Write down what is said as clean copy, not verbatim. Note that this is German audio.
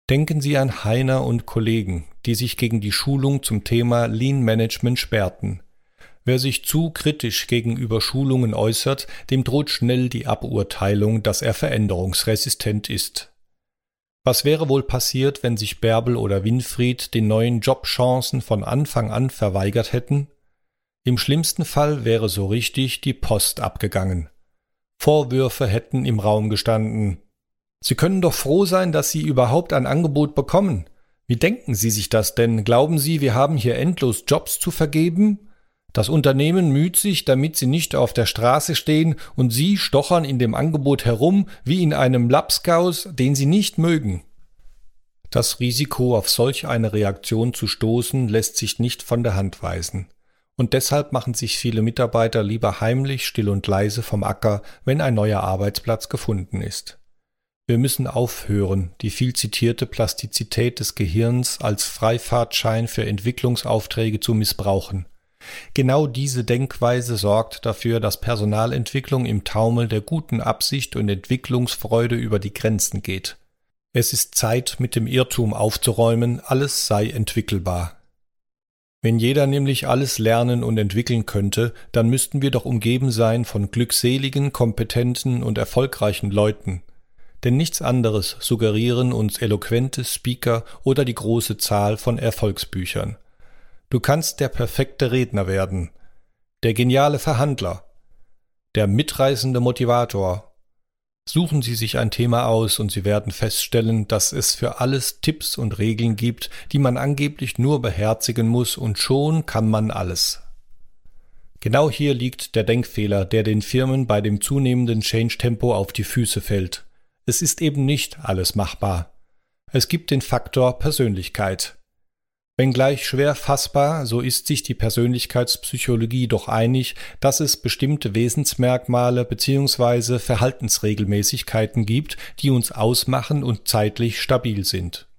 Denken Sie an Heiner und Kollegen, die sich gegen die Schulung zum Thema Lean Management sperrten. Wer sich zu kritisch gegenüber Schulungen äußert, dem droht schnell die Aburteilung, dass er veränderungsresistent ist. Was wäre wohl passiert, wenn sich Bärbel oder Winfried den neuen Jobchancen von Anfang an verweigert hätten? Im schlimmsten Fall wäre so richtig die Post abgegangen. Vorwürfe hätten im Raum gestanden. Sie können doch froh sein, dass Sie überhaupt ein Angebot bekommen. Wie denken Sie sich das denn? Glauben Sie, wir haben hier endlos Jobs zu vergeben? Das Unternehmen müht sich, damit Sie nicht auf der Straße stehen, und Sie stochern in dem Angebot herum wie in einem Lapskaus, den Sie nicht mögen. Das Risiko, auf solch eine Reaktion zu stoßen, lässt sich nicht von der Hand weisen. Und deshalb machen sich viele Mitarbeiter lieber heimlich, still und leise vom Acker, wenn ein neuer Arbeitsplatz gefunden ist. Wir müssen aufhören, die viel zitierte Plastizität des Gehirns als Freifahrtschein für Entwicklungsaufträge zu missbrauchen. Genau diese Denkweise sorgt dafür, dass Personalentwicklung im Taumel der guten Absicht und Entwicklungsfreude über die Grenzen geht. Es ist Zeit, mit dem Irrtum aufzuräumen, alles sei entwickelbar. Wenn jeder nämlich alles lernen und entwickeln könnte, dann müssten wir doch umgeben sein von glückseligen, kompetenten und erfolgreichen Leuten. Denn nichts anderes suggerieren uns eloquente Speaker oder die große Zahl von Erfolgsbüchern. Du kannst der perfekte Redner werden, der geniale Verhandler, der mitreißende Motivator. Suchen Sie sich ein Thema aus und Sie werden feststellen, dass es für alles Tipps und Regeln gibt, die man angeblich nur beherzigen muss, und schon kann man alles. Genau hier liegt der Denkfehler, der den Firmen bei dem zunehmenden Change-Tempo auf die Füße fällt. Es ist eben nicht alles machbar. Es gibt den Faktor Persönlichkeit. Wenngleich schwer fassbar, so ist sich die Persönlichkeitspsychologie doch einig, dass es bestimmte Wesensmerkmale bzw. Verhaltensregelmäßigkeiten gibt, die uns ausmachen und zeitlich stabil sind.